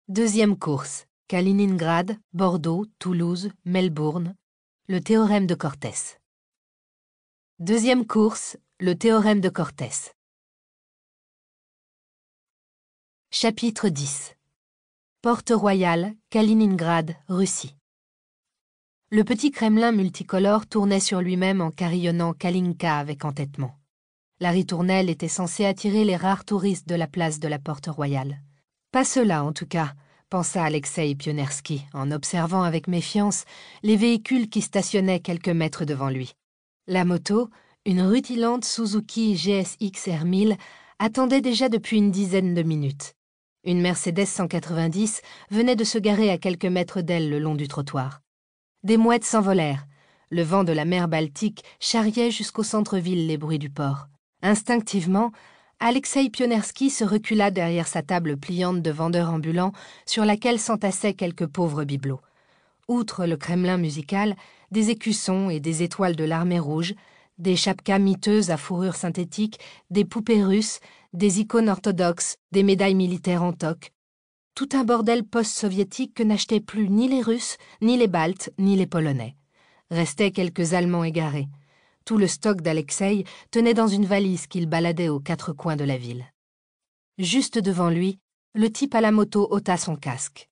Deuxième course, Kaliningrad, Bordeaux, Toulouse, Melbourne, le théorème de Cortés. Deuxième course, le théorème de Cortés. Chapitre 10. Porte Royale, Kaliningrad, Russie. Le petit Kremlin multicolore tournait sur lui-même en carillonnant Kalinka avec entêtement. La ritournelle était censée attirer les rares touristes de la place de la Porte Royale. Pas cela, en tout cas, pensa Alexeï Pionersky, en observant avec méfiance les véhicules qui stationnaient quelques mètres devant lui. La moto, une rutilante Suzuki GSX R1000, attendait déjà depuis une dizaine de minutes. Une Mercedes 190 venait de se garer à quelques mètres d'elle le long du trottoir. Des mouettes s'envolèrent. Le vent de la mer Baltique charriait jusqu'au centre-ville les bruits du port. Instinctivement, Alexeï Pionersky se recula derrière sa table pliante de vendeurs ambulants sur laquelle s'entassaient quelques pauvres bibelots. Outre le Kremlin musical, des écussons et des étoiles de l'armée rouge, des chapkas miteuses à fourrure synthétique, des poupées russes, des icônes orthodoxes, des médailles militaires en toque. Tout un bordel post-soviétique que n'achetaient plus ni les Russes, ni les Baltes, ni les Polonais. Restaient quelques Allemands égarés. Tout le stock d'Alexeï tenait dans une valise qu'il baladait aux quatre coins de la ville. Juste devant lui, le type à la moto ôta son casque.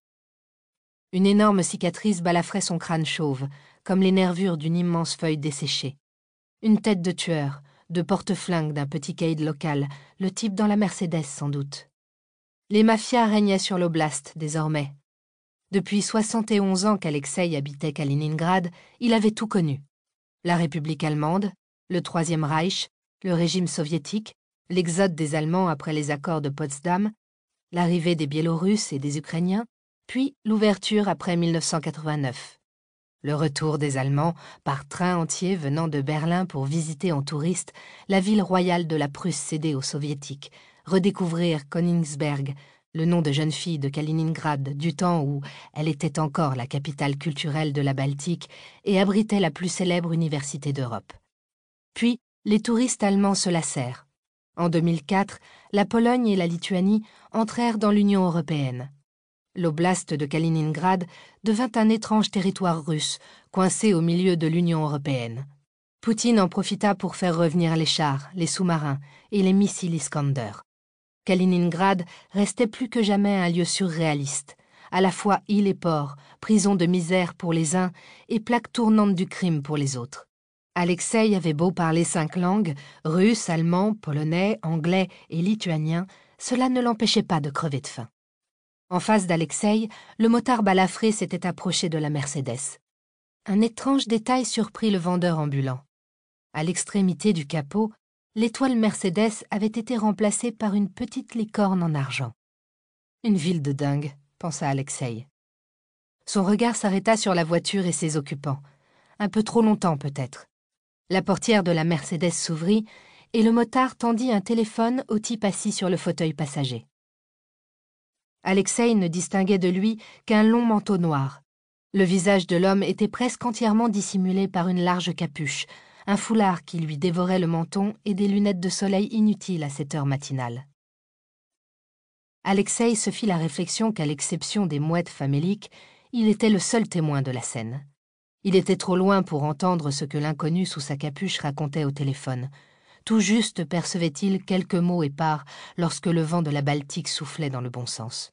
Une énorme cicatrice balafrait son crâne chauve, comme les nervures d'une immense feuille desséchée. Une tête de tueur, de porte-flingue d'un petit caïd local, le type dans la Mercedes sans doute. Les mafias régnaient sur l'oblast désormais. Depuis 71 ans qu'Alexeï habitait Kaliningrad, il avait tout connu. La République allemande, le Troisième Reich, le régime soviétique, l'exode des Allemands après les accords de Potsdam, l'arrivée des Biélorusses et des Ukrainiens, puis l'ouverture après 1989. Le retour des Allemands par train entier venant de Berlin pour visiter en touriste la ville royale de la Prusse cédée aux Soviétiques, redécouvrir Königsberg, le nom de jeune fille de Kaliningrad du temps où elle était encore la capitale culturelle de la Baltique et abritait la plus célèbre université d'Europe. Puis, les touristes allemands se lassèrent. En 2004, la Pologne et la Lituanie entrèrent dans l'Union européenne. L'oblast de Kaliningrad devint un étrange territoire russe, coincé au milieu de l'Union européenne. Poutine en profita pour faire revenir les chars, les sous-marins et les missiles Iskander. Kaliningrad restait plus que jamais un lieu surréaliste, à la fois île et port, prison de misère pour les uns et plaque tournante du crime pour les autres. Alexeï avait beau parler 5 langues, russe, allemand, polonais, anglais et lituanien, cela ne l'empêchait pas de crever de faim. En face d'Alexeï, le motard balafré s'était approché de la Mercedes. Un étrange détail surprit le vendeur ambulant. À l'extrémité du capot, l'étoile Mercedes avait été remplacée par une petite licorne en argent. Une ville de dingue, pensa Alexeï. Son regard s'arrêta sur la voiture et ses occupants. Un peu trop longtemps peut-être. La portière de la Mercedes s'ouvrit et le motard tendit un téléphone au type assis sur le fauteuil passager. Alexeï ne distinguait de lui qu'un long manteau noir. Le visage de l'homme était presque entièrement dissimulé par une large capuche, un foulard qui lui dévorait le menton et des lunettes de soleil inutiles à cette heure matinale. Alexeï se fit la réflexion qu'à l'exception des mouettes faméliques, il était le seul témoin de la scène. Il était trop loin pour entendre ce que l'inconnu sous sa capuche racontait au téléphone. Tout juste percevait-il quelques mots épars lorsque le vent de la Baltique soufflait dans le bon sens.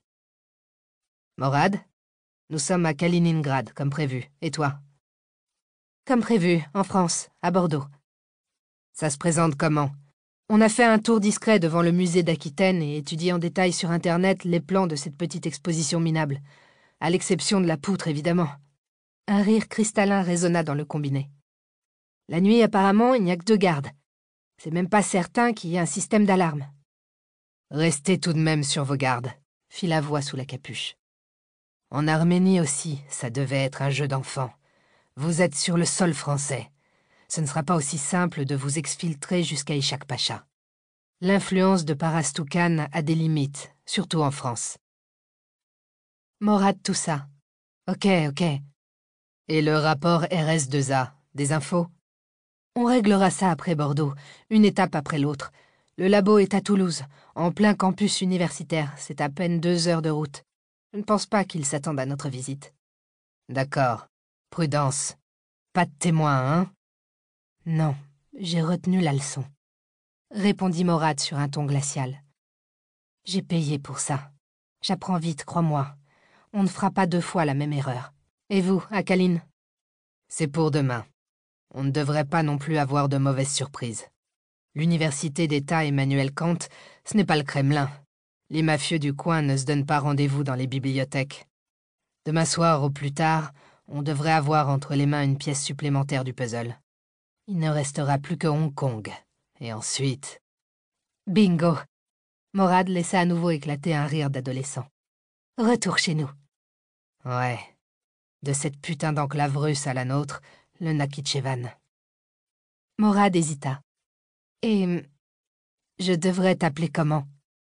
« Morad, nous sommes à Kaliningrad, comme prévu. Et toi ?»« Comme prévu, en France, à Bordeaux. »« Ça se présente comment ? On a fait un tour discret devant le musée d'Aquitaine et étudié en détail sur Internet les plans de cette petite exposition minable. À l'exception de la poutre, évidemment. » Un rire cristallin résonna dans le combiné. « La nuit, apparemment, il n'y a que 2 gardes. C'est même pas certain qu'il y ait un système d'alarme. »« Restez tout de même sur vos gardes, » fit la voix sous la capuche. « En Arménie aussi, ça devait être un jeu d'enfant. Vous êtes sur le sol français. Ce ne sera pas aussi simple de vous exfiltrer jusqu'à Ishak Pacha. L'influence de Parastoukhan a des limites, surtout en France. » Morad tout ça. « Ok. Et le rapport RS2A, des infos ? On réglera ça après Bordeaux, une étape après l'autre. Le labo est à Toulouse, en plein campus universitaire, c'est à peine 2 heures de route. Je ne pense pas qu'il s'attende à notre visite. D'accord. Prudence. Pas de témoin, hein? Non, j'ai retenu la leçon, répondit Morad sur un ton glacial. J'ai payé pour ça. J'apprends vite, crois-moi. On ne fera pas 2 fois la même erreur. Et vous, Akaline? C'est pour demain. On ne devrait pas non plus avoir de mauvaises surprises. L'université d'État Emmanuel Kant, ce n'est pas le Kremlin. Les mafieux du coin ne se donnent pas rendez-vous dans les bibliothèques. Demain soir, au plus tard, on devrait avoir entre les mains une pièce supplémentaire du puzzle. Il ne restera plus que Hong Kong. Et ensuite... Bingo! Morad laissa à nouveau éclater un rire d'adolescent. Retour chez nous. Ouais. De cette putain d'enclave russe à la nôtre, le Nakhichevan. Morad hésita. Et... je devrais t'appeler comment?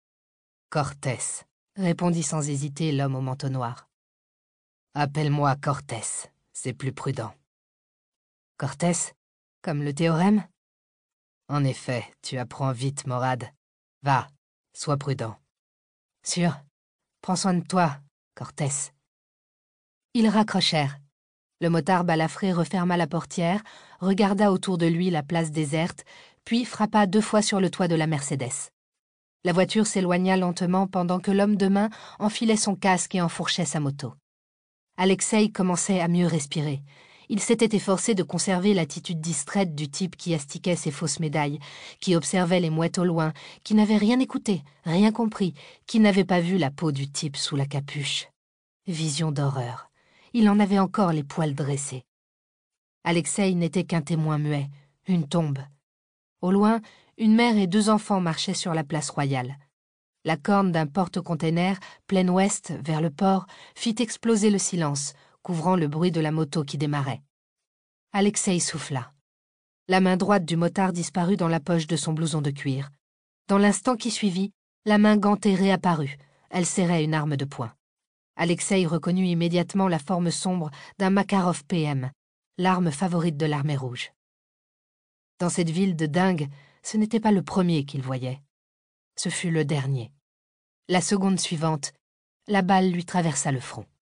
Cortés, répondit sans hésiter l'homme au manteau noir. Appelle-moi Cortés, c'est plus prudent. Cortés? Comme le théorème? En effet, tu apprends vite, Morad. Va, sois prudent. Sûr. Prends soin de toi, Cortés. Ils raccrochèrent. Le motard balafré referma la portière, regarda autour de lui la place déserte, puis frappa 2 fois sur le toit de la Mercedes. La voiture s'éloigna lentement pendant que l'homme de main enfilait son casque et enfourchait sa moto. Alexei commençait à mieux respirer. Il s'était efforcé de conserver l'attitude distraite du type qui astiquait ses fausses médailles, qui observait les mouettes au loin, qui n'avait rien écouté, rien compris, qui n'avait pas vu la peau du type sous la capuche. Vision d'horreur. Il en avait encore les poils dressés. Alexei n'était qu'un témoin muet, une tombe. Au loin, une mère et 2 enfants marchaient sur la place royale. La corne d'un porte-container, plein ouest, vers le port, fit exploser le silence, couvrant le bruit de la moto qui démarrait. Alexei souffla. La main droite du motard disparut dans la poche de son blouson de cuir. Dans l'instant qui suivit, la main gantée réapparut. Elle serrait une arme de poing. Alexei reconnut immédiatement la forme sombre d'un Makarov PM, l'arme favorite de l'armée rouge. Dans cette ville de dingue, ce n'était pas le premier qu'il voyait. Ce fut le dernier. La seconde suivante, la balle lui traversa le front.